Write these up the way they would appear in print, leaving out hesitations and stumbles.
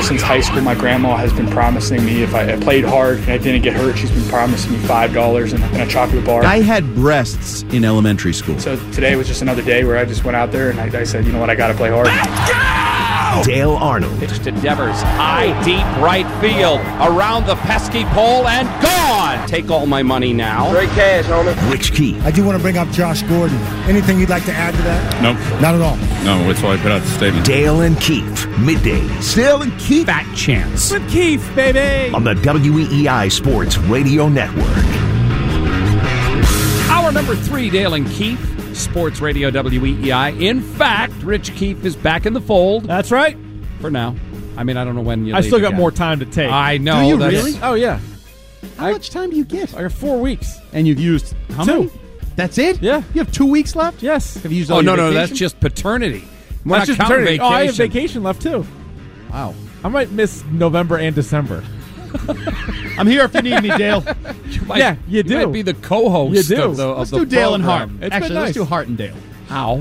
ever since high school, my grandma has been promising me if I played hard and I didn't get hurt, she's been promising me $5 and a chocolate bar. I had breasts in elementary school. So today was just another day where I just went out there and I said, you know what, I got to play hard. Let's go! Dale Arnold. Pitch to Devers. High, deep right field. Around the pesky pole and gone. Take all my money now. Great cash, homie. Rich Keefe. I do want to bring up Josh Gordon. Anything you'd like to add to that? Nope. Not at all. No, that's why I put out the statement. Dale and Keefe. Middays. Dale and Keefe. Fat chance. With Keefe, baby. On the WEEI Sports Radio Network. Hour number 3, Dale and Keefe. Sports Radio WEEI. In fact, Rich Keefe is back in the fold. That's right. For now. I mean, I don't know when you I leave still got again. more time to take. I know. Do you really? Oh, yeah. How much time do you get? I got 4 weeks. And you've used how 2. many? That's it? Yeah. You have 2 weeks left? Yes. Have you used Oh, all no, your no, vacation? that's just paternity. We're That's not just counting paternity. vacation. Oh, I have vacation left, too. Wow. I might miss November and December. I'm here if you need me, Dale. Yeah, you do. You might be the co-host You do. of the Let's of the do Dale and Hart. program. It's Actually, been let's nice. do Hart and Dale. How?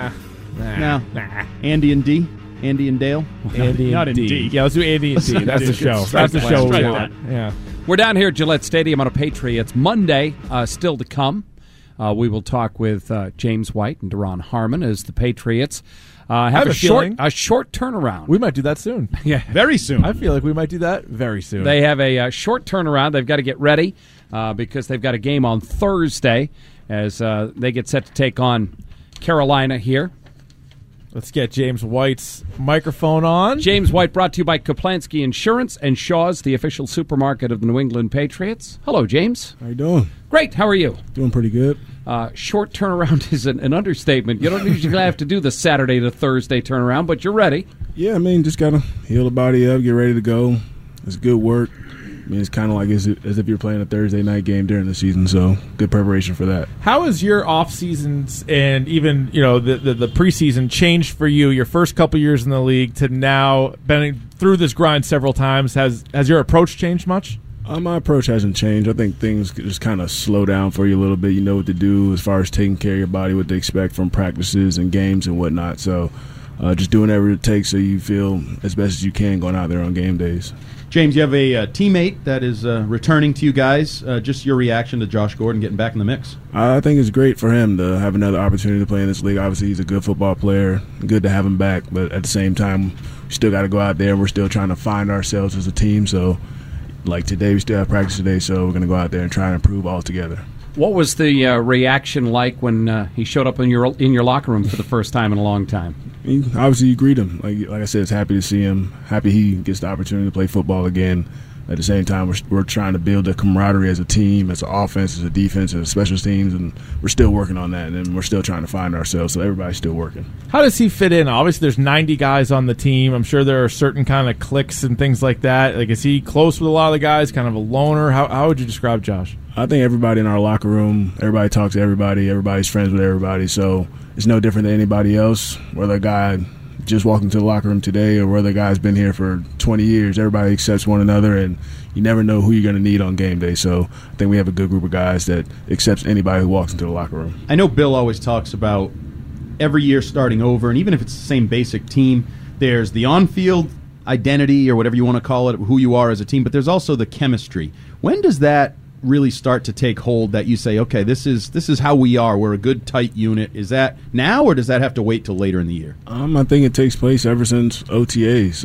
Nah. No. Andy and D. Andy and Dale. Andy Not and in D. D. Yeah, let's do Andy and D. That's the show. That's the show we want. Yeah. We're down here at Gillette Stadium on a Patriots Monday, still to come. We will talk with James White and Deron Harmon as the Patriots have a feeling a short turnaround. We might do that soon. Yeah, Very soon. I feel like we might do that very soon. they have a short turnaround. They've got to get ready because they've got a game on Thursday as they get set to take on Carolina here. Let's get James White's microphone on. James White brought to you by Kaplansky Insurance and Shaw's, the official supermarket of the New England Patriots. Hello, James. How you doing? Great. How are you? Doing pretty good. Short turnaround is an understatement. You don't usually have to do the Saturday to Thursday turnaround, but you're ready. Yeah, I mean, just got to heal the body up, get ready to go. It's good work. I mean, it's kind of like as if you're playing a Thursday night game during the season, so good preparation for that. How has your off seasons and even the preseason changed for you? Your first couple years in the league to now, been through this grind several times. Has your approach changed much? My approach hasn't changed. I think things just kind of slow down for you a little bit. You know what to do as far as taking care of your body, what to expect from practices and games and whatnot. So just doing whatever it takes so you feel as best as you can going out there on game days. James, you have a teammate that is returning to you guys. Just your reaction to Josh Gordon getting back in the mix. I think it's great for him to have another opportunity to play in this league. Obviously, he's a good football player. Good to have him back. But at the same time, we still got to go out there, and we're still trying to find ourselves as a team. So, like today, we still have practice today, so we're going to go out there and try and improve all together. What was the reaction like when he showed up in your locker room for the first time in a long time? I mean, obviously, you greet him. Like I said, it's happy to see him. Happy he gets the opportunity to play football again. At the same time, we're trying to build a camaraderie as a team, as an offense, as a defense, as a special teams, and we're still working on that, and we're still trying to find ourselves, so everybody's still working. How does he fit in? Obviously, there's 90 guys on the team. I'm sure there are certain kind of cliques and things like that. Like, is he close with a lot of the guys, kind of a loner? How would you describe Josh? I think everybody in our locker room, everybody talks to everybody, everybody's friends with everybody, so it's no different than anybody else, whether a guy just walking to the locker room today or whether a guy's been here for 20 years. Everybody accepts one another, and you never know who you're going to need on game day. So I think we have a good group of guys that accepts anybody who walks into the locker room. I know Bill always talks about every year starting over, and even if it's the same basic team, there's the on-field identity or whatever you want to call it, who you are as a team, but there's also the chemistry. When does that really start to take hold that you say, okay, this is how we are, we're a good tight unit? Is that now, or does that have to wait till later in the year? I think it takes place ever since OTAs.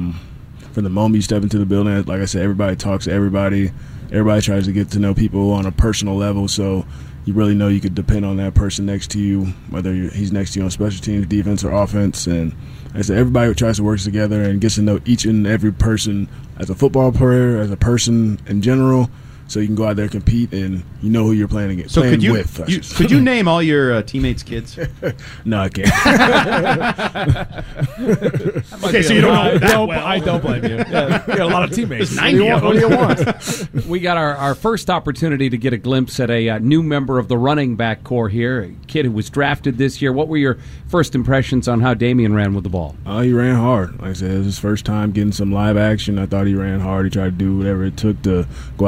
From the moment you step into the building, like I said, everybody talks to everybody. Everybody tries to get to know people on a personal level, so you really know you could depend on that person next to you, whether he's next to you on special teams, defense, or offense. And like I said, everybody tries to work together and gets to know each and every person as a football player, as a person in general, so you can go out there and compete, and you know who you're playing against. So playing could you name all your teammates' kids? No, I can't. Okay, so you don't know that well. I don't blame you. Yeah, you got a lot of teammates. 90 of them. What do you want? We got our first opportunity to get a glimpse at a new member of the running back core here, a kid who was drafted this year. What were your first impressions on how Damian ran with the ball? He ran hard. Like I said, it was his first time getting some live action. I thought he ran hard. He tried to do whatever it took to go out there and help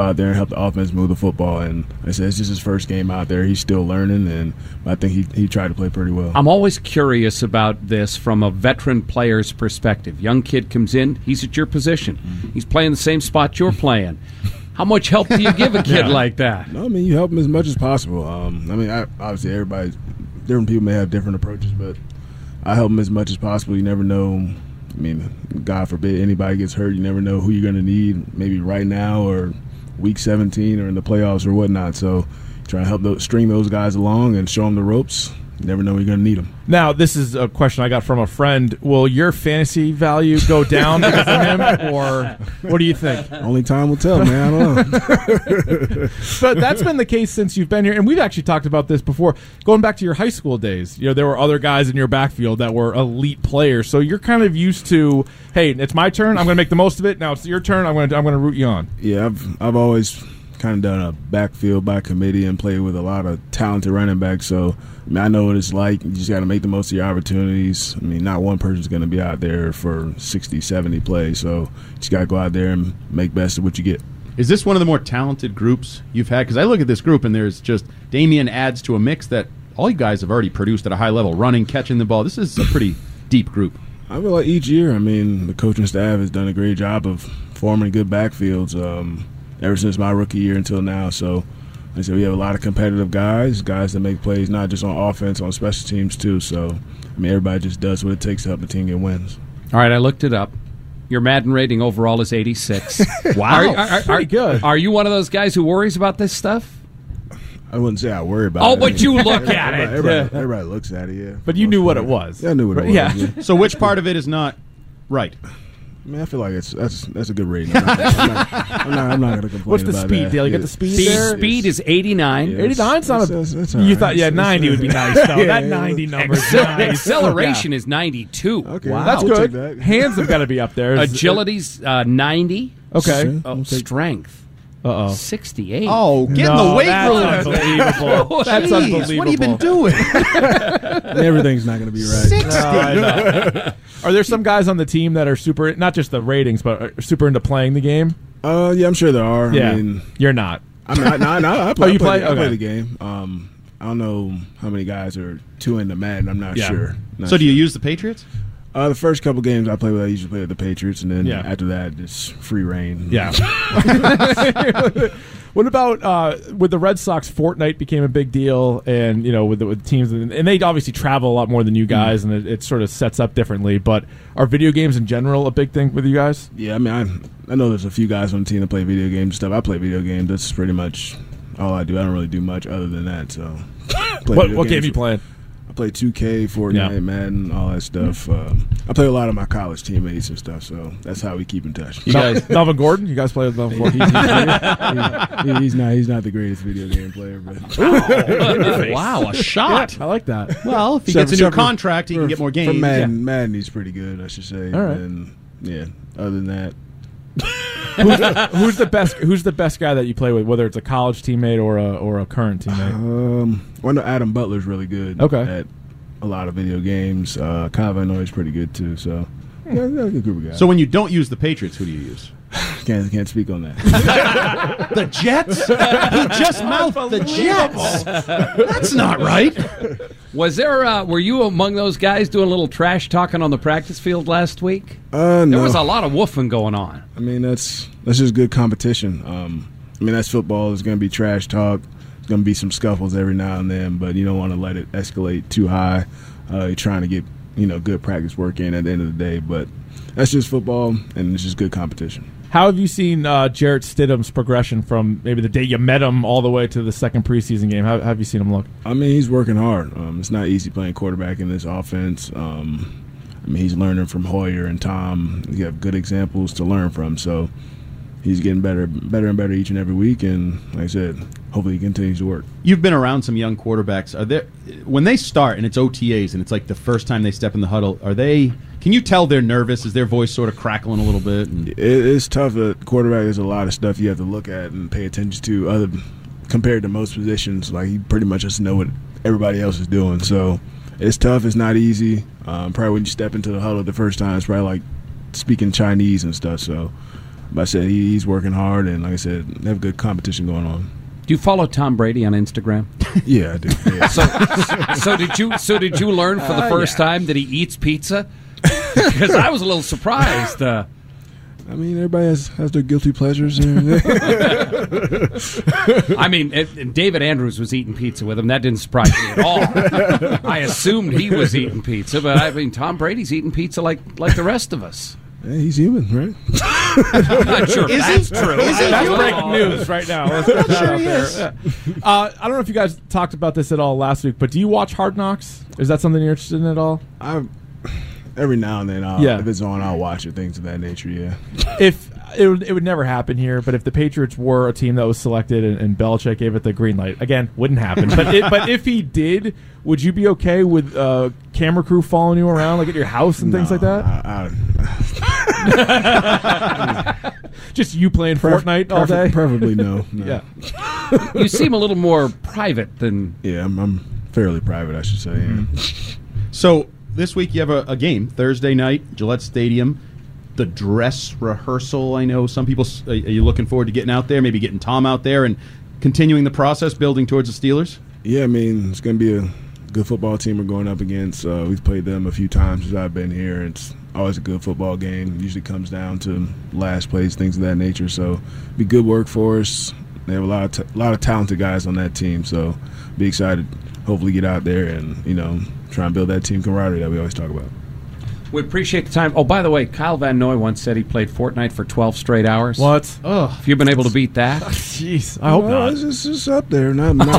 help the offense move the football. And like I said, it's just his first game out there. He's still learning, and I think he tried to play pretty well. I'm always curious about this from a veteran player's perspective. Young kid comes in, he's at your position. He's playing the same spot you're playing. How much help do you give a kid like that? No, I mean, you help him as much as possible. Obviously, different people may have different approaches, but I help him as much as possible. You never know. I mean, God forbid anybody gets hurt. You never know who you're going to need, maybe right now or week 17 or in the playoffs or whatnot. So try to help string those guys along and show them the ropes. You never know when you're going to need them. Now, this is a question I got from a friend. Will your fantasy value go down because of him, or what do you think? Only time will tell, man. I don't know. But that's been the case since you've been here, and we've actually talked about this before. Going back to your high school days, there were other guys in your backfield that were elite players. So you're kind of used to, hey, it's my turn. I'm going to make the most of it. Now it's your turn. I'm going to root you on. Yeah, I've always kind of done a backfield by committee and played with a lot of talented running backs. So I know what it's like. You just got to make the most of your opportunities. I mean, not one person's going to be out there for 60, 70 plays. So you just got to go out there and make best of what you get. Is this one of the more talented groups you've had? Because I look at this group and there's just Damian adds to a mix that all you guys have already produced at a high level, running, catching the ball. This is a pretty deep group. I feel like each year, the coaching staff has done a great job of forming good backfields. Ever since my rookie year until now. So, like I said, we have a lot of competitive guys that make plays not just on offense, on special teams too. So, everybody just does what it takes to help the team get wins. All right, I looked it up. Your Madden rating overall is 86. Wow. Pretty good. Are you one of those guys who worries about this stuff? I wouldn't say I worry about it. Oh, but you look at it. Everybody looks at it, yeah. But you knew what it was. Yeah, I knew what it was. Yeah. So which part of it is not right? I feel like that's a good rating. I'm not going to complain. What's the about speed, that. Dale? You got the speed there? Speed is 89. 89's not that's you thought, 90 would be nice, though. That 90 number is nice. Acceleration is 92. Okay, wow. That's we'll good. take that. Hands have got to be up there. Agility's 90. Okay. Strength. 68. Oh, get in the weight room. That's unbelievable. That's unbelievable. What have you been doing? Everything's not going to be right. 60. Are there some guys on the team that are super, not just the ratings, but are super into playing the game? Yeah, I'm sure there are. Yeah. You're not. I'm not. I play, you play? I play Okay. the game. I don't know how many guys are too into Madden. I'm not sure. So do you use the Patriots? The first couple games I usually play with the Patriots, and then Yeah. after that, just free reign. Yeah. What about with the Red Sox? Fortnite became a big deal, and with teams, and they obviously travel a lot more than you guys, and it sort of sets up differently. But are video games in general a big thing with you guys? Yeah, I know there's a few guys on the team that play video games and stuff. I play video games. That's pretty much all I do. I don't really do much other than that. So, What game are you playing? I play 2K, Fortnite, Madden, all that stuff. I play with a lot of my college teammates and stuff, so that's how we keep in touch. You guys, Melvin Gordon? You guys play with Melvin Gordon? He's not the greatest video game player, but Wow, a shot. I like that. Well, if he gets a new contract, he can get more games. For Madden, he's pretty good, I should say. All right. And, other than that, Who's the best guy that you play with, whether it's a college teammate or a current teammate? I know Adam Butler's really good. Okay. At a lot of video games. Kyle Van Noy's pretty good too. So yeah, a good group of guys. So when you don't use the Patriots, who do you use? Can't speak on that. The Jets? He just mouthed the Jets. That's not right. was there? Were you among those guys doing a little trash talking on the practice field last week? No. There was a lot of woofing going on. I mean, that's just good competition. That's football. There's going to be trash talk. There's going to be some scuffles every now and then, but you don't want to let it escalate too high. You're trying to get good practice work in at the end of the day, but that's just football, and it's just good competition. How have you seen Jarrett Stidham's progression from maybe the day you met him all the way to the second preseason game? How have you seen him look? He's working hard. It's not easy playing quarterback in this offense. He's learning from Hoyer and Tom. You have good examples to learn from, so he's getting better and better each and every week, and like I said, hopefully he continues to work. You've been around some young quarterbacks. When they start and it's OTAs and it's like the first time they step in the huddle, can you tell they're nervous? Is their voice sort of crackling a little bit? It's tough. At quarterback, there's a lot of stuff you have to look at and pay attention to compared to most positions. Like, you pretty much just know what everybody else is doing. So it's tough. It's not easy. Probably when you step into the huddle the first time, it's probably like speaking Chinese and stuff. So But I said he's working hard, and like I said, they have good competition going on. Do you follow Tom Brady on Instagram? Yeah, I do. Yeah. So did you learn for the first time that he eats pizza? Because I was a little surprised. I mean, everybody has their guilty pleasures here and there. I mean, David Andrews was eating pizza with him. That didn't surprise me at all. I assumed he was eating pizza, but I mean, Tom Brady's eating pizza like the rest of us. Hey, he's human, right? I'm not sure if that's true. That's breaking news right now. Let's get that out there. Yeah. I don't know if you guys talked about this at all last week, but do you watch Hard Knocks? Is that something you're interested in at all? Every now and then, if it's on, I'll watch it, things of that nature, yeah. If it would never happen here, but if the Patriots were a team that was selected and Belichick gave it the green light, again, wouldn't happen. But if he did, would you be okay with camera crew following you around, like at your house and things like that? Just you playing Fortnite all day? Preferably no. Yeah. You seem a little more private than... Yeah, I'm fairly private, I should say. Yeah. So this week you have a game, Thursday night, Gillette Stadium. The dress rehearsal, I know some people, are you looking forward to getting out there, maybe getting Tom out there and continuing the process, building towards the Steelers? Yeah, I mean, it's going to be a good football team we're going up against. We've played them a few times since I've been here. It's always a good football game. It usually comes down to last place, things of that nature. So be good work for us. They have a lot of talented guys on that team. So be excited. Hopefully get out there and try and build that team camaraderie that we always talk about. We appreciate the time. Oh, by the way, Kyle Van Noy once said he played Fortnite for 12 straight hours. What? Oh, have you been able to beat that? Jeez, I hope not. It's just up there. Not that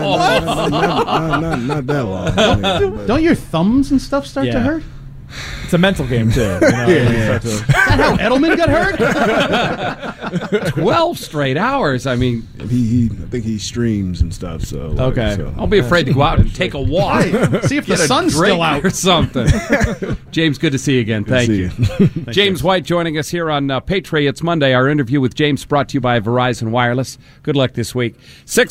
long. Don't your thumbs and stuff start to hurt? It's a mental game, too. Is that how Edelman got hurt? 12 straight hours. I mean, I think he streams and stuff. So okay, I'll be afraid to go out and take a walk. See if the sun's still out or something. James, good to see you again. Thank you. James White joining us here on Patriots Monday. Our interview with James brought to you by Verizon Wireless. Good luck this week.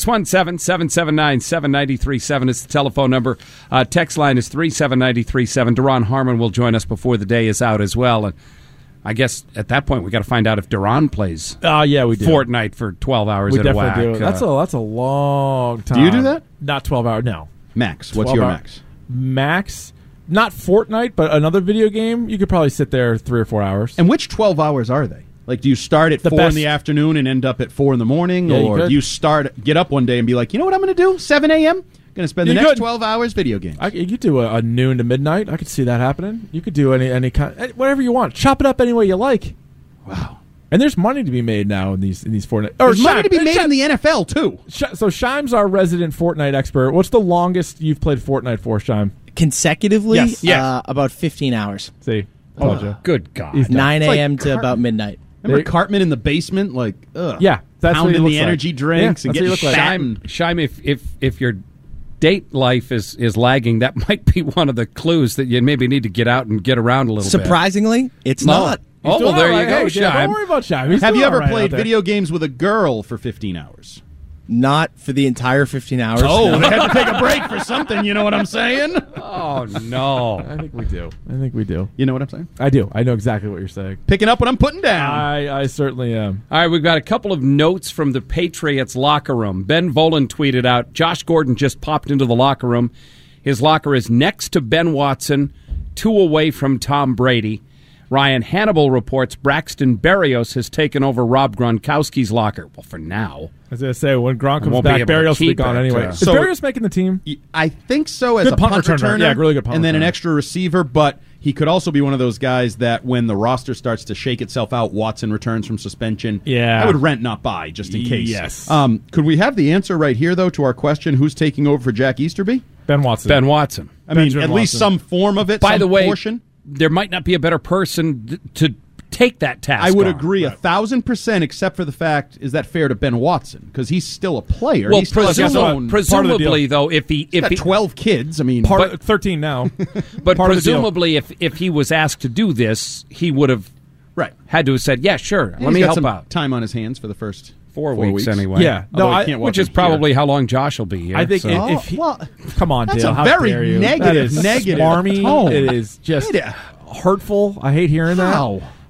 617-779-7937 is the telephone number. Text line is 37937. Deron Harmon will join us before the day is out as well. And I guess at that point we got to find out if Deron plays. Yeah, we do. Fortnite for 12 hours we at a whack. Do. That's a long time. Do you do that? Not 12 hours. No. Max. What's your max? Max. Not Fortnite, but another video game. You could probably sit there 3 or 4 hours. And which 12 hours are they? Like, do you start at 4 in the afternoon and end up at 4 in the morning, or do you get up one day and be like, you know what I'm going to do? 7 a.m. Going to spend the next 12 hours video games. You could do a noon to midnight. I could see that happening. You could do any kind, whatever you want. Chop it up any way you like. Wow. And there's money to be made now in these Fortnite. There's money to be made in the NFL too. So Shime's our resident Fortnite expert. What's the longest you've played Fortnite for, Shime? Consecutively? Yes. About 15 hours. See, told you. Good God. 9 a.m. to about midnight. Remember Cartman in the basement, like, yeah, that's pounding the energy drinks and getting fat. Shime, if your date life is lagging, that might be one of the clues that you maybe need to get out and get around a little bit. Surprisingly, it's not. Oh, well, there you go, Shime. Don't worry about Shime. Have you ever played video games with a girl for 15 hours? Not for the entire 15 hours. Oh, they had to take a break for something, you know what I'm saying? Oh, no. I think we do. You know what I'm saying? I do. I know exactly what you're saying. Picking up what I'm putting down. I certainly am. All right, we've got a couple of notes from the Patriots locker room. Ben Volen tweeted out, Josh Gordon just popped into the locker room. His locker is next to Ben Watson, 2 away from Tom Brady. Ryan Hannibal reports Braxton Berrios has taken over Rob Gronkowski's locker. Well, for now. I was going to say, when Gronk comes back, Berrios will be gone anyway. Is Berrios making the team? I think so, as a punt returner. Yeah, really good punt and then returner. An extra receiver, but he could also be one of those guys that when the roster starts to shake itself out, Watson returns from suspension. Yeah. I would rent, not buy, just in case. Yes. Could we have the answer right here, though, to our question, who's taking over for Jack Easterby? Ben Watson. Ben Watson. I mean, at least some form of it, By the way, portion. There might not be a better person to take that task. I would on. agree 1,000%, except for the fact, is that fair to Ben Watson? Because he's still a player. Well, he's still presumably, though, if he 12 kids, I mean, 13 now. But presumably, if he was asked to do this, he would have had to have said, "Yeah, sure, let me help out." Time on his hands for the first 4 weeks anyway. Yeah, which is probably how long Josh will be here. I think if he, come on, that's Dale, a how very dare you? negative smarmy. tone. It is just hurtful. I hate hearing that. Wow.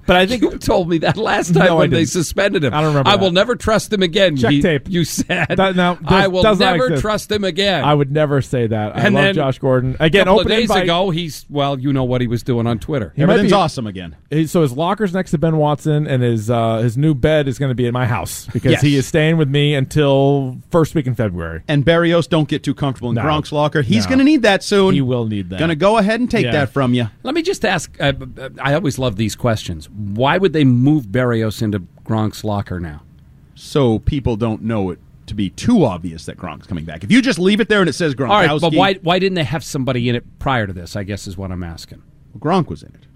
But I think you told me that last time when they suspended him. I don't remember. I will never trust him again. Check tape. You said I will never trust him again. I would never say that. I And love then Josh Gordon. Again, a couple of open days invite. ago, you know what he was doing on Twitter. Everything's awesome again. So his locker's next to Ben Watson, and his new bed is going to be in my house because he is staying with me until first week in February. And Berrios, don't get too comfortable in No. Gronk's locker. He's No. going to need that soon. He will need that. Going to go ahead and take that from you. Let me just ask. I always love these questions. Why would they move Berrios into Gronk's locker now? So people don't know it to be too obvious that Gronk's coming back. If you just leave it there and it says Gronkowski. All right, but why didn't they have somebody in it prior to this, I guess is what I'm asking. Gronk was in it.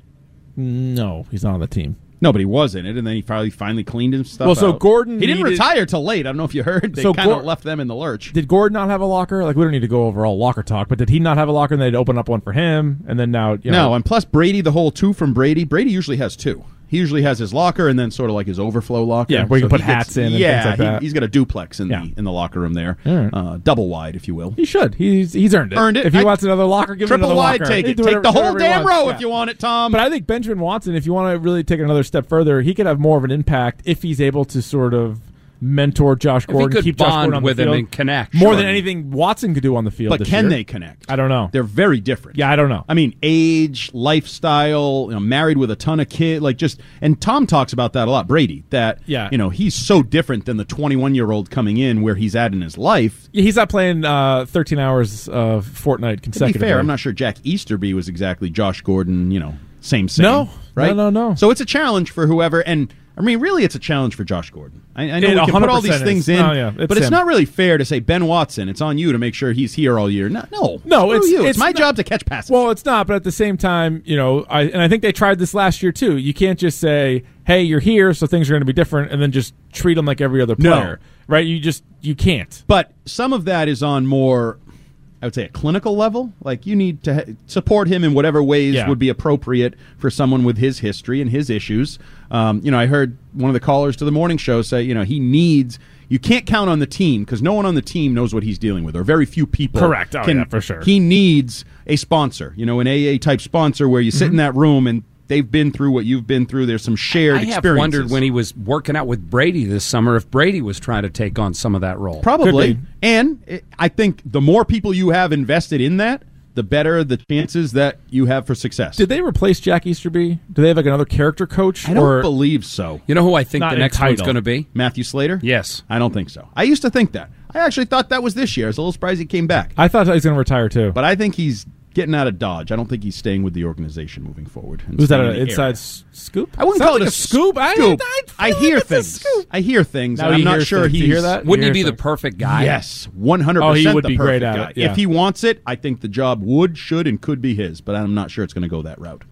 No, he's not on the team. No, but he was in it, and then he probably finally cleaned his stuff Well, so out. Gordon He didn't needed- retire till late. I don't know if you heard. They So kind of Gor- left them in the lurch. Did Gordon not have a locker? Like, we don't need to go over all locker talk, but did he not have a locker and they'd open up one for him? And then now, No, and plus Brady, the whole two from Brady. Brady usually has two. He usually has his locker and then sort of like his overflow locker. Yeah, where you can put he gets- hats in and yeah, things like that. He's got a duplex in Yeah. the locker room there. All right. Double wide, if you will. he should. He's earned it. Earned it. If he I- wants another locker, give him Triple another wide, locker. take He it. do Take whatever- the whole whatever he damn wants. row Yeah. if you want it, Tom. But I think Benjamin Watson, if you want to really take another step further, he could have more of an impact if he's able to sort of mentor Josh If he Gordon, could keep Josh bond Gordon on with the him field. and connect. More Sure. than anything Watson could do on the field. But this can year. they connect? I don't know. They're very different. Yeah, I don't know. I mean, age, lifestyle, married with a ton of kids, and Tom talks about that a lot. Brady, that he's so different than the 21-year-old coming in where he's at in his life. Yeah, he's not playing 13 hours of Fortnite To be consecutively. fair, I'm not sure Jack Easterby was exactly Josh Gordon. Same. No. right? No. So it's a challenge for whoever, and I mean, really, it's a challenge for Josh Gordon. I know It we can put all 100% these things is. in, Oh, yeah, but it's him. not really fair to say Ben Watson. It's on you to make sure he's here all year. No, it's you. It's my not- job to catch passes. Well, it's not, but at the same time, I think they tried this last year too. You can't just say, "Hey, you're here, so things are going to be different," and then just treat them like every other No. player, right? You can't. But some of that is on more, I would say, a clinical level. Like, you need to support him in whatever ways would be appropriate for someone with his history and his issues. I heard one of the callers to the morning show say, he needs. You can't count on the team because no one on the team knows what he's dealing with, or very few people. Correct. Oh, yeah, for sure. He needs a sponsor, an AA type sponsor where you sit in that room and they've been through what you've been through. There's some shared I have experiences. wondered when he was working out with Brady this summer if Brady was trying to take on some of that role. Probably. And I think the more people you have invested in that, the better the chances that you have for success. Did they replace Jack Easterby? Do they have like another character coach? I don't believe so. You know who I think Not the in next one's title. going to be? Matthew Slater? Yes. I don't think so. I used to think that. I actually thought that was this year. I was a little surprised he came back. I thought he was going to retire too. But I think he's getting out of Dodge. I don't think he's staying with the organization moving forward. and Was that staying an in the inside area. scoop? I wouldn't Sounds call like it a scoop. I scoop. feel I like hear it's a things. scoop. I hear things. Now And he I'm not hears sure things. Do he's. you hear that? Wouldn't he hear be the something? perfect guy? Yes, 100%. Oh, he would the be great perfect at guy. it, yeah. If he wants it, I think the job would, should, and could be his. But I'm not sure it's going to go that route.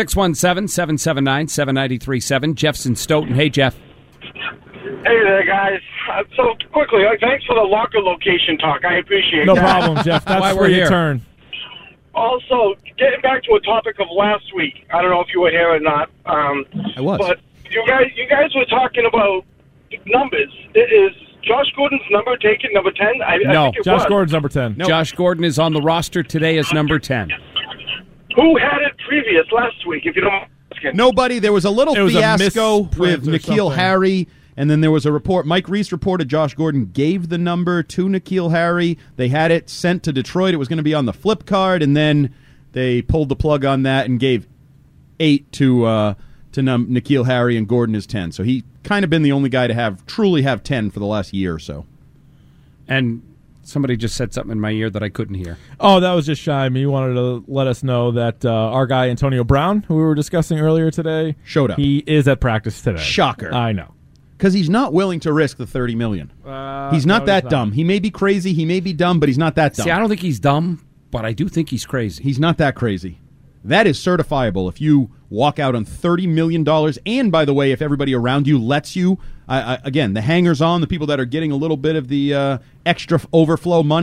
617-779-7937. Jeff's in Stoughton. Hey, Jeff. Hey there, guys. So quickly, thanks for the locker location talk. I appreciate No that. problem, Jeff. That's Why where we're you here. turn. Also, getting back to a topic of last week, I don't know if you were here or not. I was. But you guys were talking about numbers. Is Josh Gordon's number taken, number 10? I No. think it Josh was. Gordon's number 10. Josh Gordon is on the roster today as number 10. Who had it previous last week, if you don't mind asking? Nobody. There was a little It was a fiasco misprint with or N'Keal something. Harry, and then there was a report. Mike Reese reported Josh Gordon gave the number to N'Keal Harry. They had it sent to Detroit. It was going to be on the flip card, and then they pulled the plug on that and gave 8 to N'Keal Harry, and Gordon is 10. So he kind of been the only guy to truly have 10 for the last year or so. And somebody just said something in my ear that I couldn't hear. Oh, that was just Shy. He wanted to let us know that our guy Antonio Brown, who we were discussing earlier today, Showed up. He is at practice today. Shocker. I know. Because he's not willing to risk the $30 million. He's not that dumb. He may be crazy, he may be dumb, but he's not that dumb. See, I don't think he's dumb, but I do think he's crazy. He's not that crazy. That is certifiable if you walk out on $30 million. And, by the way, if everybody around you lets you, again, the hangers-on, the people that are getting a little bit of the extra overflow money,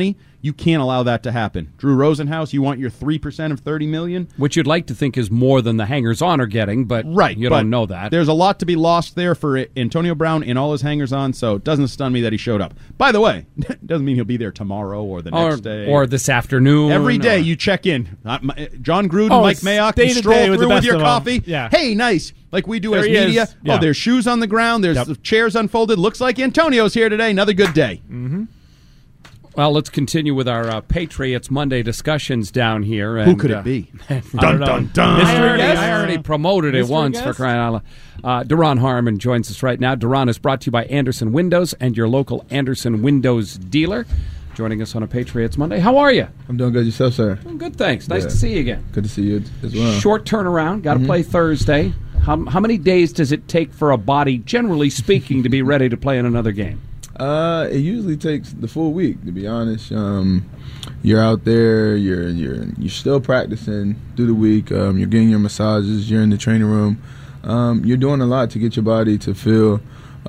You can't allow that to happen. Drew Rosenhaus, you want your 3% of $30 million? Which you'd like to think is more than the hangers-on are getting, but you don't know that. There's a lot to be lost there for Antonio Brown and all his hangers-on, so it doesn't stun me that he showed up. By the way, it doesn't mean he'll be there tomorrow or the next day. Or this afternoon. Every day you check in. John Gruden, Mike Mayock, you stroll through with your coffee. Yeah. Hey, nice. Like we do as media. Yeah. Oh, there's shoes on the ground. There's chairs unfolded. Looks like Antonio's here today. Another good day. Mm-hmm. Well, let's continue with our Patriots Monday discussions down here. Who could it be? Dun, dun, dun. I I already promoted it once for crying out loud. Duron Harmon joins us right now. Duron is brought to you by Anderson Windows and your local Anderson Windows dealer. Joining us on a Patriots Monday. How are you? I'm doing good. Yourself, sir? Doing good, thanks. Nice to see you again. Good to see you as well. Short turnaround. Got to play Thursday. How many days does it take for a body, generally speaking, to be ready to play in another game? It usually takes the full week, to be honest. You're out there. You're still practicing through the week. You're getting your massages. You're in the training room. You're doing a lot to get your body to feel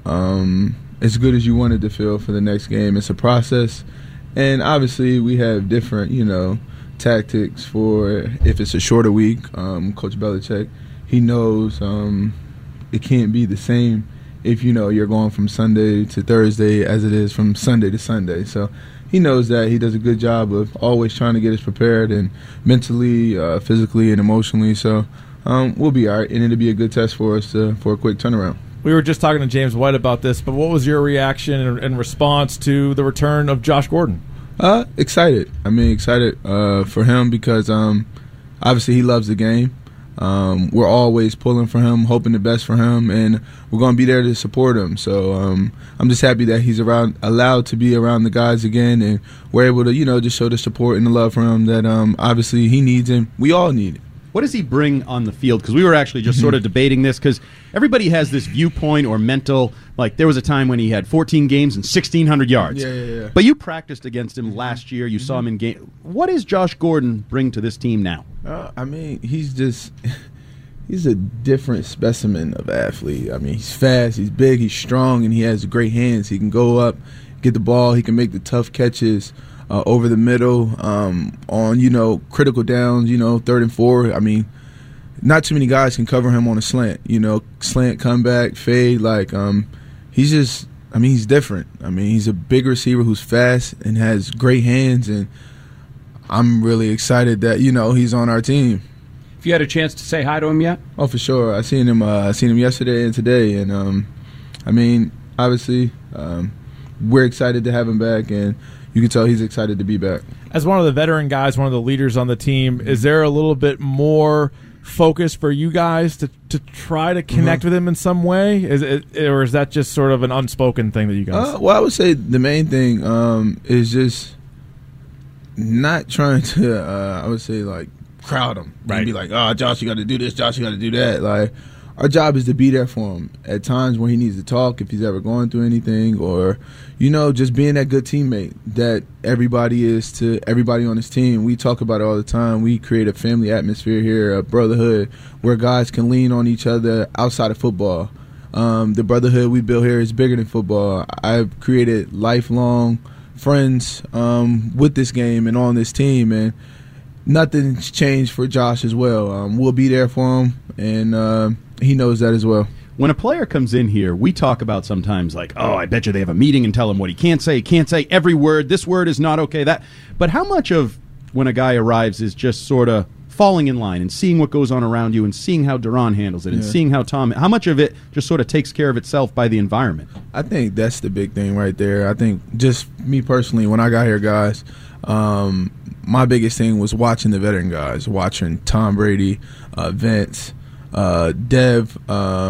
as good as you want it to feel for the next game. It's a process. And obviously, we have different, tactics for if it's a shorter week. Coach Belichick, he knows it can't be the same if, you're going from Sunday to Thursday as it is from Sunday to Sunday. So he knows that. He does a good job of always trying to get us prepared and mentally, physically, and emotionally. So we'll be all right, and it'll be a good test for us for a quick turnaround. We were just talking to James White about this, but what was your reaction and response to the return of Josh Gordon? Excited. Excited for him because obviously he loves the game. We're always pulling for him, hoping the best for him, and we're going to be there to support him. So I'm just happy that he's allowed to be around the guys again, and we're able to, just show the support and the love for him that obviously he needs and we all need it. What does he bring on the field? Because we were actually just sort of debating this because everybody has this viewpoint or mental, like there was a time when he had 14 games and 1,600 yards. Yeah. But you practiced against him last year. You saw him in game. What does Josh Gordon bring to this team now? He's a different specimen of athlete. He's fast, he's big, he's strong, and he has great hands. He can go up, get the ball, he can make the tough catches. Over the middle, on critical downs, 3rd and 4. Not too many guys can cover him on a slant. Slant, comeback, fade. He's different. He's a big receiver who's fast and has great hands, and I'm really excited that he's on our team. Have you had a chance to say hi to him yet? Oh, for sure. I seen him yesterday and today, and obviously, we're excited to have him back, and you can tell he's excited to be back. As one of the veteran guys, one of the leaders on the team, is there a little bit more focus for you guys to try to connect with him in some way? Or is that just sort of an unspoken thing that you guys... Well, I would say the main thing is just not trying to, crowd him. Right. And be like, oh, Josh, you got to do this, Josh, you got to do that. Our job is to be there for him at times when he needs to talk, if he's ever going through anything, or, just being that good teammate that everybody is to everybody on his team. We talk about it all the time. We create a family atmosphere here, a brotherhood, where guys can lean on each other outside of football. The brotherhood we built here is bigger than football. I've created lifelong friends with this game and on this team, and nothing's changed for Josh as well. We'll be there for him, and he knows that as well. When a player comes in here, we talk about sometimes I bet you they have a meeting and tell him what he can't say every word. This word is not okay. But how much of when a guy arrives is just sort of falling in line and seeing what goes on around you and seeing how Duron handles it and seeing how much of it just sort of takes care of itself by the environment? I think that's the big thing right there. I think just me personally, when I got here, guys, my biggest thing was watching the veteran guys, watching Tom Brady, Vince, Dev,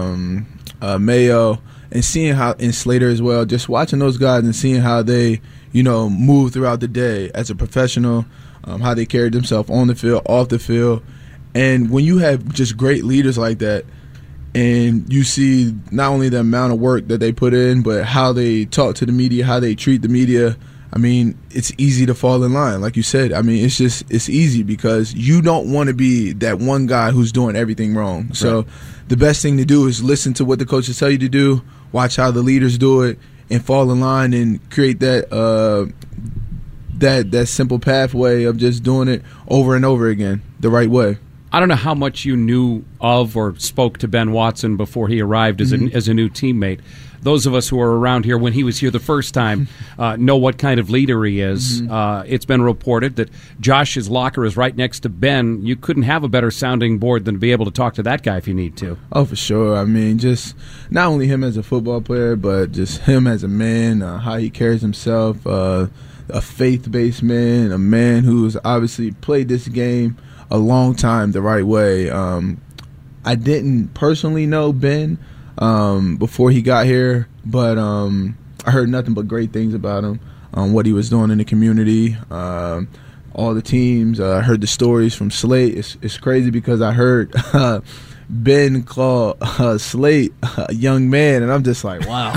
Mayo, and seeing how, and Slater as well, just watching those guys and seeing how they, move throughout the day as a professional, how they carried themselves on the field, off the field. And when you have just great leaders like that, and you see not only the amount of work that they put in, but how they talk to the media, how they treat the media, it's easy to fall in line. Like you said, it's easy because you don't want to be that one guy who's doing everything wrong. Right. So the best thing to do is listen to what the coaches tell you to do, watch how the leaders do it, and fall in line and create that that simple pathway of just doing it over and over again the right way. I don't know how much you knew of or spoke to Ben Watson before he arrived as a new teammate. Those of us who were around here when he was here the first time know what kind of leader he is. It's been reported that Josh's locker is right next to Ben. You couldn't have a better sounding board than to be able to talk to that guy if you need to. Oh, for sure. I mean, just not only him as a football player, but just him as a man, how he carries himself, a faith-based man, a man who's obviously played this game a long time the right way. I didn't personally know Ben before he got here, but I heard nothing but great things about him, what he was doing in the community, all the teams. I heard the stories from Slate. It's crazy because I heard Ben call Slate a young man, and I'm just like, wow.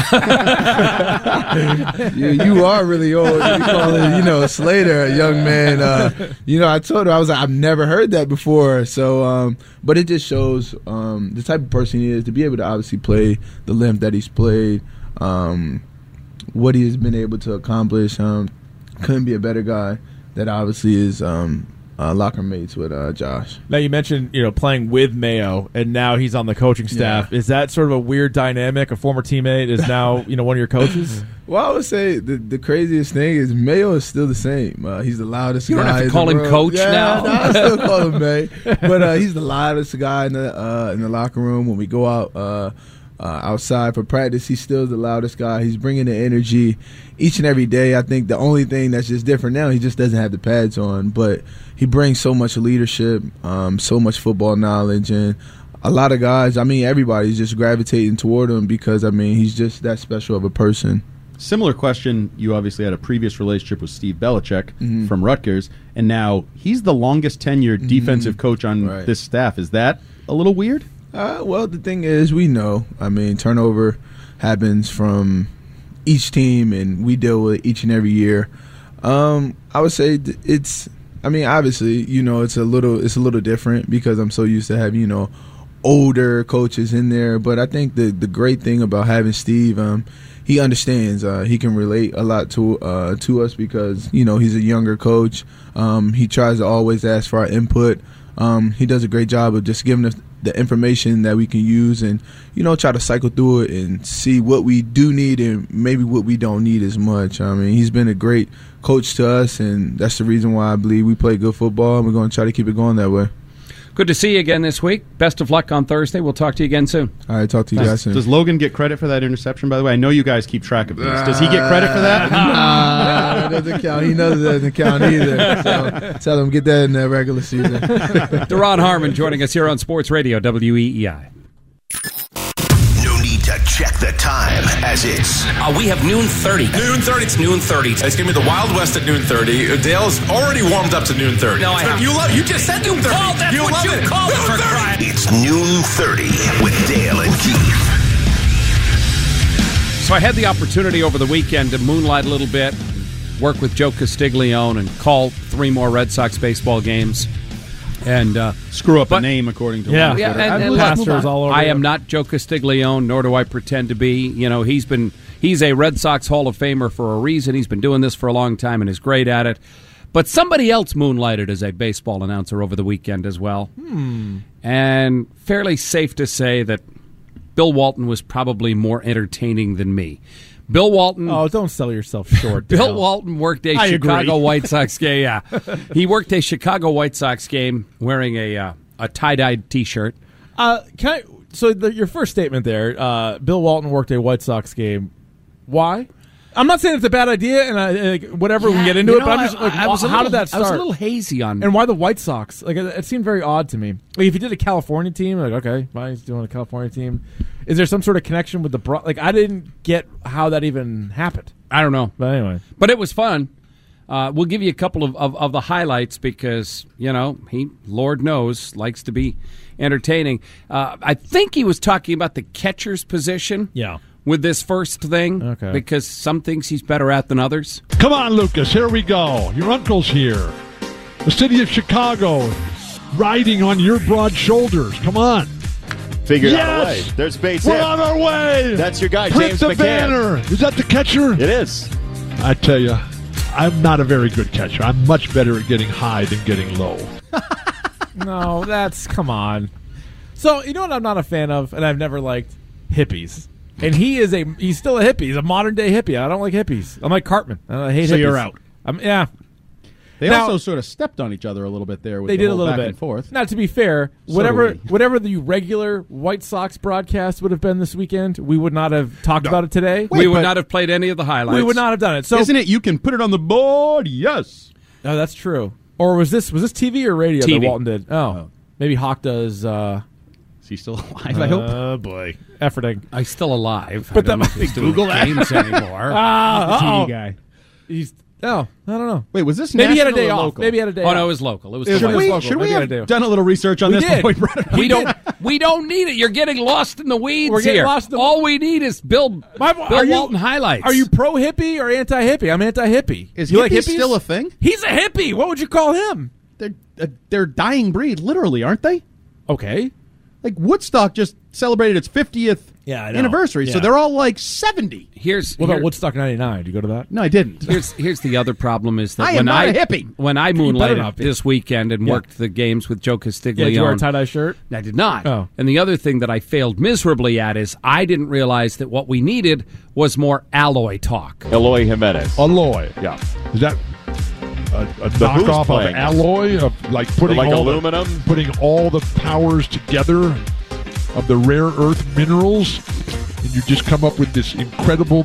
you are really old. You call it, Slater a young man. I told her, I was like, I've never heard that before. So, but it just shows the type of person he is, to be able to obviously play the length that he's played, what he has been able to accomplish. Couldn't be a better guy. That obviously is locker mates with Josh. Now you mentioned playing with Mayo, and now he's on the coaching staff. Yeah. Is that sort of a weird dynamic? A former teammate is now one of your coaches. Well, I would say the craziest thing is Mayo is still the same. He's the loudest guy. You don't have to call him coach now. No, I still call him May, but he's the loudest guy in the locker room. When we go out outside for practice, he's still the loudest guy. He's bringing the energy each and every day. I think the only thing that's just different now, he just doesn't have the pads on, but he brings so much leadership, so much football knowledge, and a lot of guys, everybody's just gravitating toward him because, he's just that special of a person. Similar question, you obviously had a previous relationship with Steve Belichick from Rutgers, and now he's the longest tenured defensive coach on this staff. Is that a little weird? Well, the thing is, we know. Turnover happens from each team, and we deal with it each and every year. I would say it's. Obviously, it's a little different because I'm so used to having older coaches in there. But I think the great thing about having Steve, he understands. He can relate a lot to us because he's a younger coach. He tries to always ask for our input. He does a great job of just giving us the information that we can use and, try to cycle through it and see what we do need and maybe what we don't need as much. He's been a great coach to us, and that's the reason why I believe we play good football, and we're going to try to keep it going that way. Good to see you again this week. Best of luck on Thursday. We'll talk to you again soon. All right, talk to you guys soon. Does Logan get credit for that interception, by the way? I know you guys keep track of this. Does he get credit for that? That doesn't count. He knows it doesn't count either. So tell him get that in the regular season. Deron Harmon joining us here on Sports Radio WEEI. To check the time as it's we have noon 30. Noon 30. It's noon 30. It's gonna be the Wild West at noon 30. Dale's already warmed up to noon 30. No, I haven't. You just said noon 30. Oh, that's you what you called it for crying. It's noon 30 with Dale and Keith. So I had the opportunity over the weekend to moonlight a little bit, work with Joe Castiglione, and call 3 more Red Sox baseball games. And screw up a name according to and pastors all over. I am not Joe Castiglione, nor do I pretend to be. He's a Red Sox Hall of Famer for a reason. He's been doing this for a long time and is great at it. But somebody else moonlighted as a baseball announcer over the weekend as well. And fairly safe to say that Bill Walton was probably more entertaining than me. Bill Walton. Oh, don't sell yourself short. Bill Walton worked a Chicago White Sox game. Yeah, he worked a Chicago White Sox game wearing a tie-dyed T-shirt. Your first statement there, Bill Walton worked a White Sox game. Why? I'm not saying it's a bad idea, and whatever, we can get into it. But I'm just like, how did that start? I was a little hazy on. And why the White Sox? Like, it seemed very odd to me. Like, if he did a California team, like, okay, why he's doing a California team? Is there some sort of connection with the I didn't get how that even happened. I don't know, but anyway, but it was fun. We'll give you a couple of the highlights because he, Lord knows, likes to be entertaining. I think he was talking about the catcher's position. Yeah. With this first thing, okay, because some things he's better at than others. Come on, Lucas, here we go. Your uncle's here. The city of Chicago riding on your broad shoulders. Come on. Figured out a way. There's base hit. We're on our way. That's your guy, James McCann. Banner. Is that the catcher? It is. I tell you, I'm not a very good catcher. I'm much better at getting high than getting low. No, come on. So, you know what I'm not a fan of, and I've never liked? Hippies. And he's still a hippie. He's a modern-day hippie. I don't like hippies. I'm like Cartman. I hate hippies. So you're out. Yeah. They Now, also sort of stepped on each other a little bit there with they the did whole a little back bit. and forth. Now, to be fair, So whatever the regular White Sox broadcast would have been this weekend, we would not have talked about it today. We would not have played any of the highlights. We would not have done it. So Isn't it you can put it on the board? Yes. No, that's true. Or was this TV or radio TV. that Walton did? Oh. Maybe Hawk does. Is he still alive, I hope? Oh, boy. Efforting. I'm still alive. But I don't know if he's doing Google that. games anymore. TV guy. I don't know. Wait, was this Maybe he had a national day or off. local? Maybe he had a day Oh, off. no, it was local. It was Should local. we Maybe have I do. done a little research on We this did. before we brought it up? We don't need it. You're getting lost in the weeds We're getting here. lost in the- All we need is Bill Walton highlights. Are you pro-hippie or anti-hippie? I'm anti-hippie. Is you like hippie hippies? still a thing? He's a hippie. What would you call him? They're dying breed, literally, aren't they? Okay. Like Woodstock just celebrated its 50th Yeah, I know. anniversary, so Yeah. they're all like 70. What about Woodstock 99? Did you go to that? No, I didn't. Here's the other problem is that I am when not a hippie. When I better moonlighted not be. this weekend and Yeah. worked the games with Joe Castiglione. Yeah, did you wear a tie-dye shirt? I did not. Oh. And the other thing that I failed miserably at is I didn't realize that what we needed was more Alloy talk. Eloy Jimenez. Alloy. Yeah. Is that a who's knockoff of playing? alloy of like putting Like all aluminum? putting all the powers together of the rare earth minerals, and you just come up with this incredible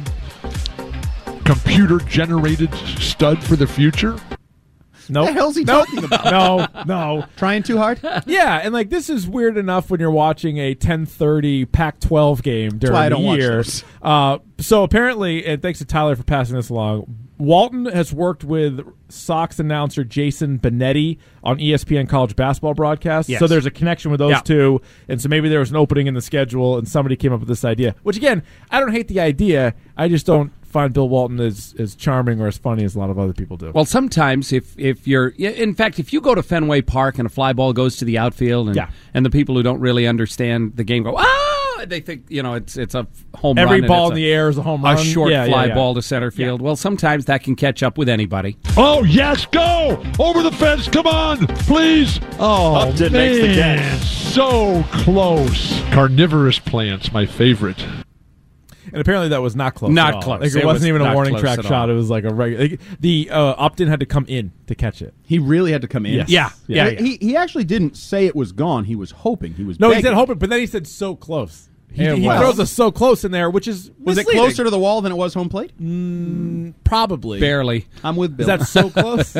computer generated stud for the future? Nope. What the hell's he talking about? No. Trying too hard? Yeah, and like this is weird enough when you're watching a 10:30 Pac-12 game during why I don't the watch year. those. So apparently, and thanks to Tyler for passing this along, Walton has worked with Sox announcer Jason Benetti on ESPN college basketball broadcasts. Yes. So there's a connection with those Yeah. two, and so maybe there was an opening in the schedule, and somebody came up with this idea. Which again, I don't hate the idea. I just don't find Bill Walton as charming or as funny as a lot of other people do. Well, sometimes if you're, in fact, if you go to Fenway Park and a fly ball goes to the outfield, and Yeah. and the people who don't really understand the game go, they think it's a home Every run. and ball it's in the air is a home run. a short Yeah, fly yeah. ball to center field. Well, sometimes that can catch up with anybody. Oh, yes, go! Over the fence, come on, please! Oh, Upton man, makes the catch. so close. Carnivorous plants, my favorite. And apparently that was not close. Not at all. close. Like, It it wasn't was even a not warning close track at shot. all. It was like a regular. The Upton had to come in to catch it. He really had to come in? Yes. Yeah. He actually didn't say it was gone. He was hoping. He was No, he begging. said hoping, but then he said so close. He Well- throws a so close in there, which is Was it misleading. closer to the wall than it was home plate? Probably. Barely. I'm with Bill. Is that so close?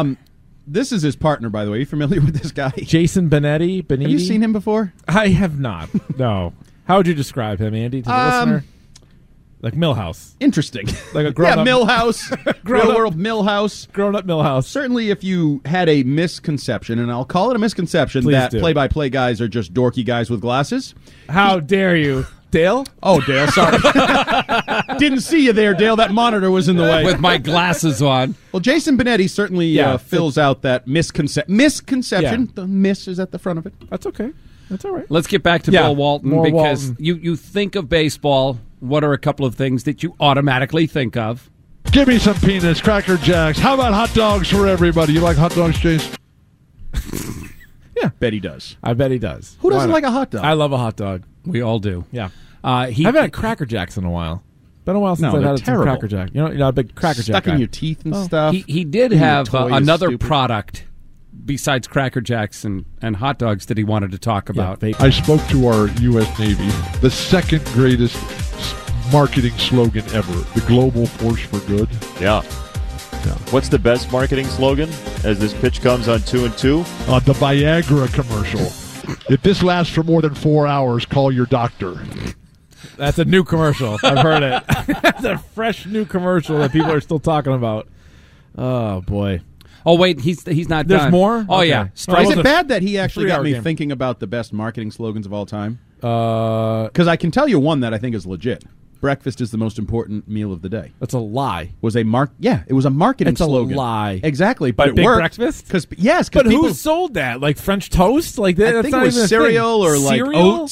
This is his partner, by the way. Are you familiar with this guy? Jason Benetti? Have you seen him before? I have not. No. How would you describe him, Andy, to the listener? Like Millhouse. Interesting. Like a grown-up. Millhouse. Real world Millhouse. Grown-up Millhouse. Certainly, if you had a misconception, and I'll call it a misconception, Please that do. play-by-play guys are just dorky guys with glasses. How dare you? Dale? Oh, Dale, sorry. Didn't see you there, Dale. That monitor was in the way. With my glasses on. Well, Jason Benetti certainly Yeah, fills out that misconception. Yeah. The miss is at the front of it. That's okay. That's all right. Let's get back to Yeah, Bill Walton more because Walton. you think of baseball. What are a couple of things that you automatically think of? Give me some peanuts, Cracker Jacks. How about hot dogs for everybody? You like hot dogs, James? Yeah. Bet he does. I bet he does. Who doesn't Why like not? a hot dog? I love a hot dog. We all do. Yeah. I I haven't had Cracker Jacks in a while. Been a while since No, I've they're had some terrible. Cracker Jack. You're not a big Cracker Jack Stuck guy. in your teeth and Oh. stuff. He did Your have toy is another stupid. product besides Cracker Jacks and hot dogs that he wanted to talk about. vape. I spoke to our U.S. Navy. The second greatest marketing slogan ever, the global force for good. Yeah. What's the best marketing slogan as this pitch comes on 2-2? The Viagra commercial. If this lasts for more than 4 hours, call your doctor. That's a new commercial. I've heard it. That's a fresh new commercial that people are still talking about. Oh, boy. Oh, wait, he's not There's done. more? Oh, Okay. yeah. Is Well, it bad that he actually got 3-hour me game. thinking about the best marketing slogans of all time? Because I can tell you one that I think is legit. Breakfast is the most important meal of the day. That's a lie. It was a marketing It's a slogan. lie. Exactly, but Like it Big worked. Breakfast? Because But people, who sold that? Like French toast? Like that? I that's think not it was even a cereal thing. or like Cereal? oats.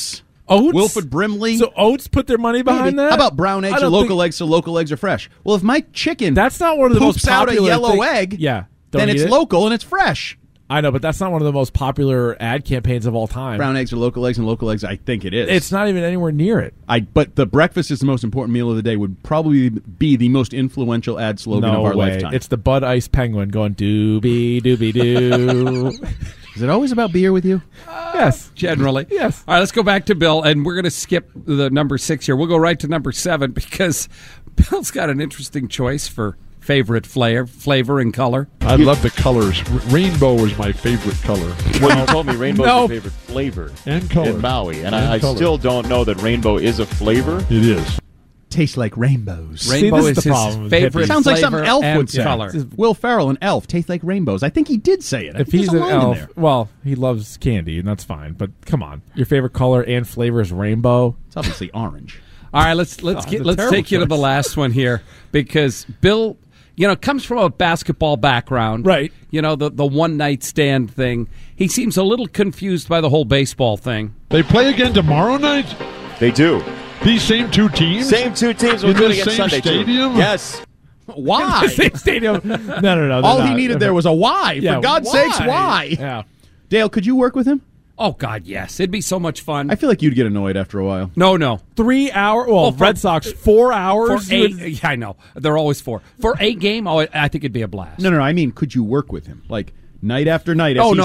Oats? Wilford Brimley. So Oats put their money behind that? How about brown eggs or local eggs so local eggs are fresh? Well, if my chicken that's not one of the poops most out a popular yellow egg, yeah, then it's local and it's fresh. I know, but that's not one of the most popular ad campaigns of all time. Brown eggs or local eggs, and local eggs, I think it is. It's not even anywhere near it. But the breakfast is the most important meal of the day would probably be the most influential ad slogan of our lifetime. It's the Bud Ice Penguin going doobie doobie doo. Is it always about beer with you? Yes. Generally. Yes. All right, let's go back to Bill, and we're going to skip the number 6 here. We'll go right to number 7 because Bill's got an interesting choice for favorite flavor and color. I love the colors. Rainbow is my favorite color. Well, you told me rainbow is your favorite flavor and color in Maui, and I still don't know that rainbow is a flavor. It is. Tastes like rainbows. Rainbow is his favorite. Sounds like something Elf and would say. Color. Will Ferrell, an elf, tastes like rainbows. I think he did say it. If he's an elf, well, he loves candy, and that's fine. But come on, your favorite color and flavor is rainbow. It's obviously orange. All right, let's take you to the last one here because Bill, comes from a basketball background, right? The one night stand thing. He seems a little confused by the whole baseball thing. They play again tomorrow night. They do. These same two teams? Same two teams in will do the it again same Sunday, stadium? Too. Yes. Why? Same stadium. No. All he needed there was a why. Yeah, For God's sakes, why? Yeah. Dale, could you work with him? Oh, God, yes. It'd be so much fun. I feel like you'd get annoyed after a while. No. 3 hours? Well, Red Sox, 4 hours? For yeah, I know. They're always 4. For a game, I think it'd be a blast. No. I mean, could you work with him? Like, night after night? No.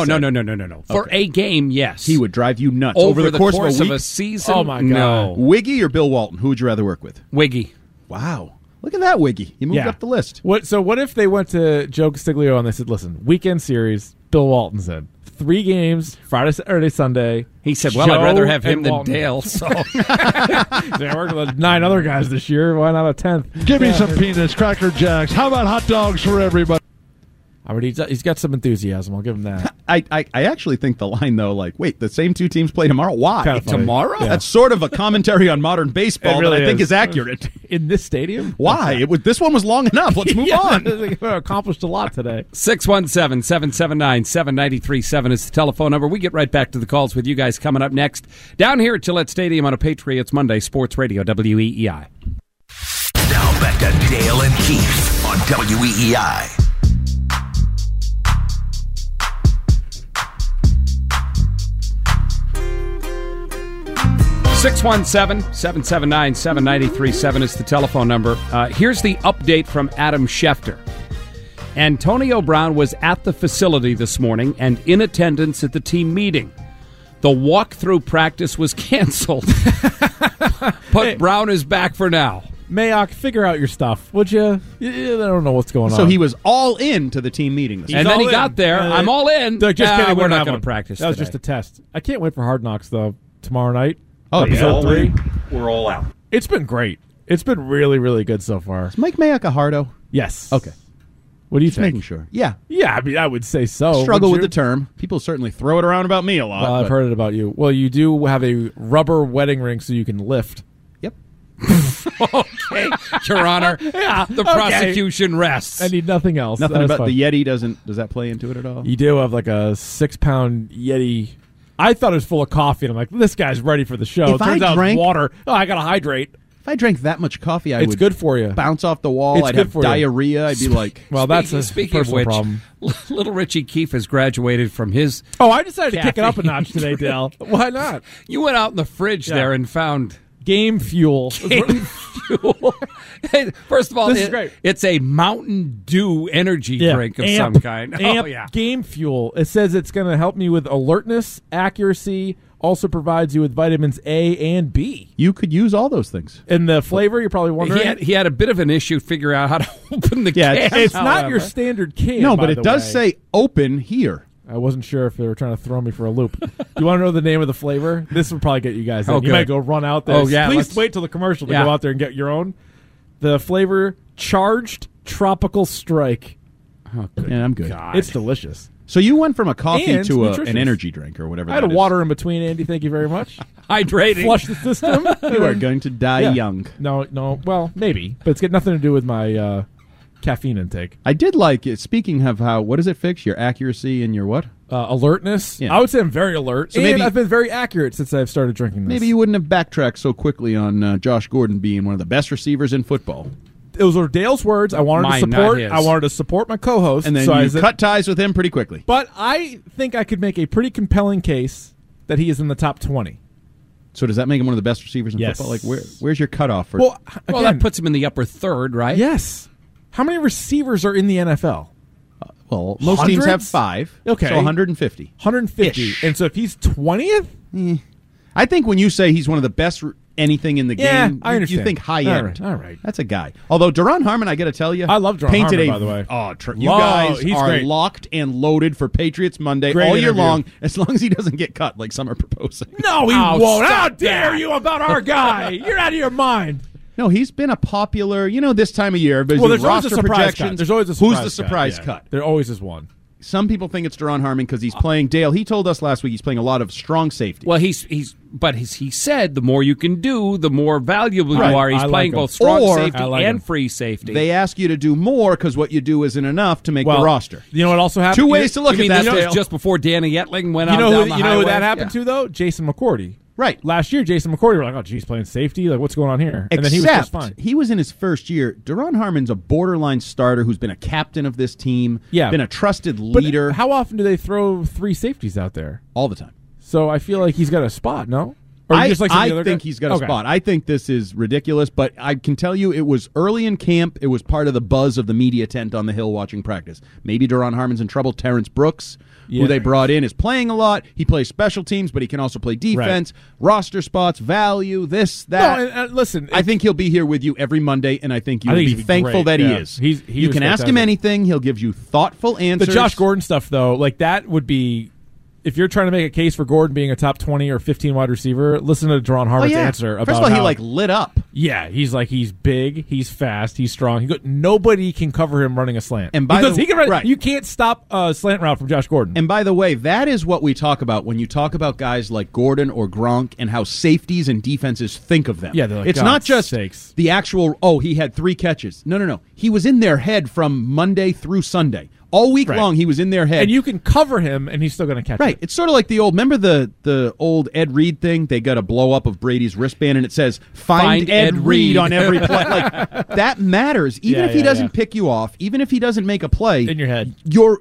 For a game, yes. He would drive you nuts. Over the course of a week? of a season? Oh, my God. No. Wiggy or Bill Walton? Who would you rather work with? Wiggy. Wow. Look at that, Wiggy. You moved up the list. So what if they went to Joe Castiglio and they said, listen, weekend series, Bill Walton said, 3 games, Friday, Saturday, Sunday. He said, well, I'd rather have him than Dale. So I worked with 9 other guys this year. Why not a 10th? Give me some peanuts, Cracker Jacks. How about hot dogs for everybody? I mean, he's got some enthusiasm. I'll give him that. I actually think the line, though, wait, the same 2 teams play tomorrow? Why? Kind of funny. Tomorrow? Yeah. That's sort of a commentary on modern baseball really that I think is accurate. In this stadium? Why? This one was long enough. Let's move on. Accomplished a lot today. 617-779-7937 is the telephone number. We get right back to the calls with you guys coming up next. Down here at Gillette Stadium on a Patriots Monday, Sports Radio, WEEI. Now back to Dale and Keith on WEEI. 617-779-7937 is the telephone number. Here's the update from Adam Schefter. Antonio Brown was at the facility this morning and in attendance at the team meeting. The walkthrough practice was canceled, but Brown is back for now. Mayock, figure out your stuff, would you? I don't know what's going on. So he was all in to the team meeting. And then he got there. I'm all in. Just kidding. We're not going to practice That was today. just a test. I can't wait for Hard Knocks, though, tomorrow night. Oh, Episode 3. We're all out. It's been great. It's been really, really good so far. Is Mike Mayock a hardo? Yes. Okay. What do you Just think? making sure. Yeah. Yeah, I mean, I would say so. Struggle with Wouldn't the you? term. People certainly throw it around about me a lot. Well, I've heard it about you. Well, you do have a rubber wedding ring so you can lift. Yep. Okay, Your Honor. Yeah, the prosecution rests. I need nothing else. Nothing That is about fine. the Yeti does that play into it at all? You do have like a 6-pound Yeti. I thought it was full of coffee, and I'm like, this guy's ready for the show. If Turns I out drank- it's water. Oh, I got to hydrate. If I drank that much coffee, I It's would good for you. bounce off the wall. It's I'd good have for you. diarrhea. I'd be like, Well, that's a Speaking of personal which, problem. little Richie Keefe has graduated from his... Oh, I decided to kick it up a caffeine. notch today, Dale. Why not? You went out in the fridge there and found... Game fuel. Game fuel. First of all, This is great. It's a Mountain Dew energy drink of some kind. Amp Oh, yeah. Game fuel. It says it's going to help me with alertness, accuracy, also provides you with vitamins A and B. you could use all those things. And the flavor, you're probably wondering? He had a bit of an issue figuring out how to open the Yeah, can. It's not however. your standard can. No, by but it the does way. say open here. I wasn't sure if they were trying to throw me for a loop. Do you want to know the name of the flavor? This will probably get you guys in. Oh, You good. might go run out there. Oh, yeah, Please let's- wait till the commercial to Yeah. go out there and get your own. The flavor, Charged Tropical Strike. Yeah, I'm good. It's delicious. So you went from a coffee And to nutritious. an energy drink or whatever. I had a that is. water in between, Andy. Thank you very much. Hydrating. Flush the system. You are going to die Yeah. young. No. Well, maybe, but it's got nothing to do with my caffeine intake. I did like it. Speaking of how, what does it fix? Your accuracy and your what? Alertness. Yeah. I would say I'm very alert. So And maybe- I've been very accurate since I've started drinking this. Maybe you wouldn't have backtracked so quickly on Josh Gordon being one of the best receivers in football. Those were Dale's words. I wanted Mine, to not support. his. I wanted to support my co-host. And then so you cut ties with him pretty quickly. But I think I could make a pretty compelling case that he is in the top 20. So does that make him one of the best receivers in Yes. football? Like, where's your cutoff for? Well, Well, that puts him in the upper third, right? Yes. How many receivers are in the NFL? Well, most teams have Hundreds? 5. Okay. So 150. 150. Ish. And so if he's 20th? I think when you say he's one of the best anything in the Yeah, game, I understand. you think high end. All right. That's a guy. Although Daron Harmon, I got to tell you, I love Daron painted Harmon, a, by the way. Oh, you Love- guys he's are great. locked and loaded for Patriots Monday Great all year interview. long, as long as he doesn't get cut like some are proposing. No, he Oh, won't. stop How dare that. you about our guy? You're out of your mind. No, he's been a popular, this time of year. Well, there's always roster a surprise projections. cut. There's always a surprise Who's the surprise cut? cut? There always is one. Some people think it's Daron Harmon because he's playing Dale. He told us last week he's playing a lot of strong safety. Well, he said the more you can do, the more valuable Right. you are. He's I like playing him. both strong Or- safety I like and him. free safety. They ask you to do more because what you do isn't enough to make the roster. You know what also happened? Two ways to look you at mean that, this was Dale. just before Danny Etling went You out know down who, the you know who highway? that happened Yeah. to, though? Jason McCourty. Right. Last year, Jason McCourty were like, oh, geez, playing safety? Like, what's going on here? And then he was just fine. He was in his first year. Daron Harmon's a borderline starter who's been a captain of this team, Yeah. been a trusted But leader how often do they throw 3 safeties out there? all the time. So I feel like he's got a spot, no? Or you I just like some of the other think guys? he's got a Okay. spot. I think this is ridiculous, but I can tell you it was early in camp. It was part of the buzz of the media tent on the hill watching practice. Maybe Daron Harmon's in trouble. Terrence Brooks, Yeah. who they brought in, is playing a lot. He plays special teams, but he can also play defense, roster spots, value, this, that. No, and listen, I think he'll be here with you every Monday, and I think I you'll think be he'd be thankful great, that yeah. he is. He you was can ask him fantastic. anything. He'll give you thoughtful answers. The Josh Gordon stuff, though, like that would be, if you're trying to make a case for Gordon being a top 20 or 15 wide receiver, listen to Daron Harmon's answer about First of all, how, he lit up. Yeah, he's big, he's fast, he's strong. Nobody can cover him running a slant. And by because the- he can run, right. you can't stop a slant route from Josh Gordon. And by the way, that is what we talk about when you talk about guys like Gordon or Gronk and how safeties and defenses think of them. Yeah, they're like, it's "God's not just sakes." the actual, he had 3 catches. No. He was in their head from Monday through Sunday. All week Right. long, he was in their head. And you can cover him, and he's still going to catch Right. it. It's sort of like remember the old Ed Reed thing? They got a blow up of Brady's wristband and it says, find Ed Reed on every play. Like, that matters. Even if he doesn't pick you off, even if he doesn't make a play. In your head.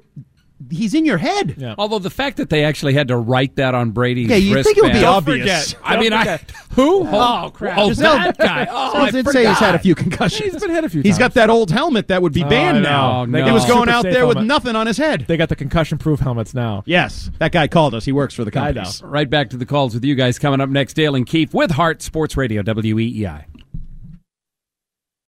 He's in your head. Yeah. Although the fact that they actually had to write that on Brady's Yeah, you'd think it would be wristband- obvious. Who? Oh, crap. Oh, Giselle- that guy. Oh, I did say he's forgot. had a few concussions. He's been hit a few He's times. got that old helmet that would be banned I now. know. He was Super going out safe there with helmet. nothing on his head. They got the concussion-proof helmets now. Yes, that guy called us. He works for the I company. know. Right back to the calls with you guys coming up next. Dale and Keefe with Hart Sports Radio, WEEI.